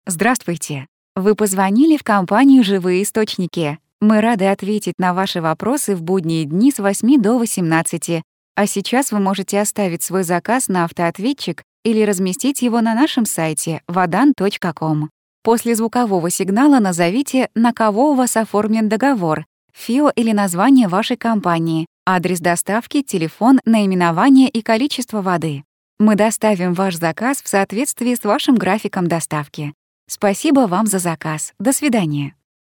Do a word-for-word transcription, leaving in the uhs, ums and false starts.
Здравствуйте! Вы позвонили в компанию «Живые источники». Мы рады ответить на ваши вопросы в будние дни с восьми до восемнадцати. А сейчас вы можете оставить свой заказ на автоответчик или разместить его на нашем сайте водан точка ком. После звукового сигнала назовите, на кого у вас оформлен договор, ФИО или название вашей компании, адрес доставки, телефон, наименование и количество воды. Мы доставим ваш заказ в соответствии с вашим графиком доставки. Спасибо вам за заказ. До свидания.